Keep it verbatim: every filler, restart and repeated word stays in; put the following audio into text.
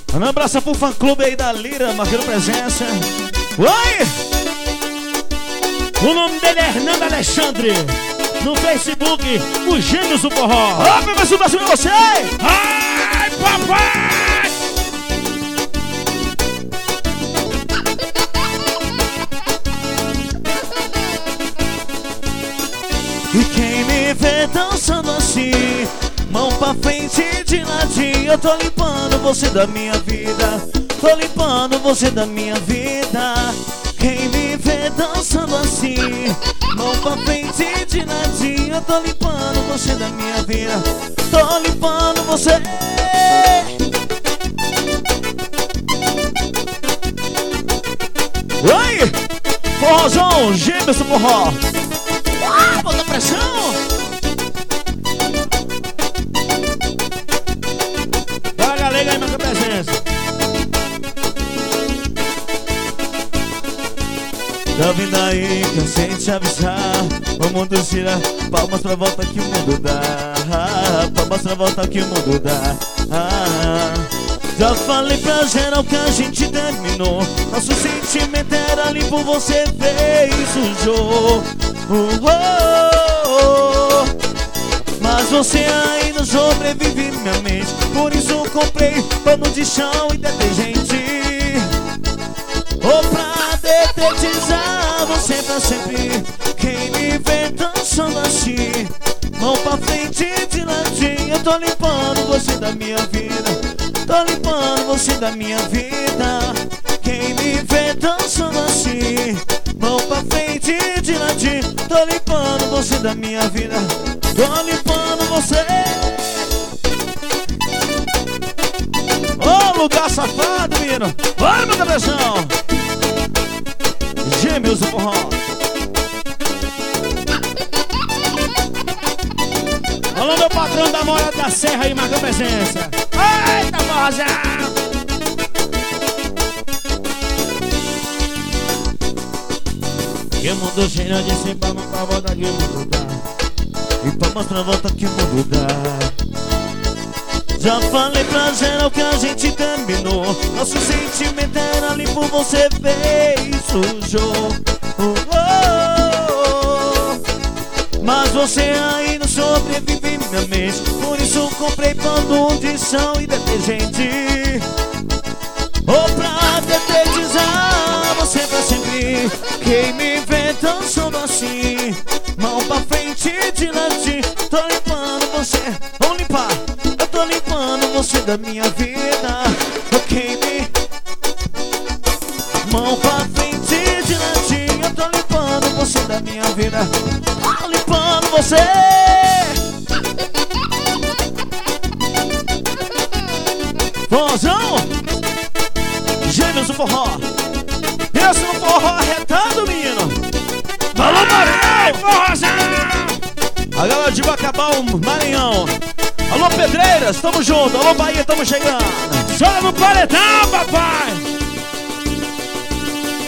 Um abraço pro fã clube aí da Lira, marcando presença. Oi! O nome dele é Hernando Alexandre. No Facebook, os Gêmeos do Forró. Ó, meu braço, braço pra você! Ai, papai! E quem me vê dançando assim, mão pra frente de ladinho, eu tô limpando você da minha vida. Tô limpando você da minha vida. Quem me vê dançando assim, mão pra frente de ladinho, eu tô limpando você da minha vida. Tô limpando você. Oi! Forrozão, Gêmeos do Forró. Ah, bota pressão! Dá a galega aí, marca presença. Tá vindo aí, cansei de te avisar. O mundo gira, palmas pra volta que o mundo dá. Palmas pra volta que o mundo dá. Já falei pra geral que a gente terminou. Nosso sentimento era limpo, você fez o jogo. Oh, oh, oh. Mas você ainda sobrevive minha mente. Por isso comprei pano de chão e detergente. Oh, pra detetizar você pra sempre. Quem me vê dançando assim, mão pra frente de ladinho, eu tô limpando você da minha vida. Tô limpando você da minha vida. Quem me vê dançando assim, mão pra frente de ladinho, tô limpando você da minha vida. Tô limpando você. Ô, oh, lugar safado, menino. Vai, meu cabeção. Gêmeos do Forró. Alô, meu patrão da Mora da Serra aí, marca presença. Eita, forrozão. Que mundo cheio de cima, palma pra volta que o mundo dá. E palmas pra volta que o mundo dá. Já falei pra geral que a gente terminou. Nosso sentimento era limpo, você fez o jogo. Oh, oh, oh. Mas você ainda sobrevive em minha mente. Por isso comprei pano de chão e detergente. Oh, pra detetizar você pra sempre. Quem me vê dançando assim, mão pra frente de ladinho, tô limpando você. Vamos limpar. Eu tô limpando você da minha vida. Quem me... mão pra frente de ladinho, eu tô limpando você da minha vida. Tô limpando você. Forrozão, Gêmeos do Forró. Esse é o forró arretado, menino. Alô, Maranhão, forrozão. A galera de Bacabal, Maranhão. Alô, Pedreiras, tamo junto. Alô, Bahia, tamo chegando. Chora no paredão, papai.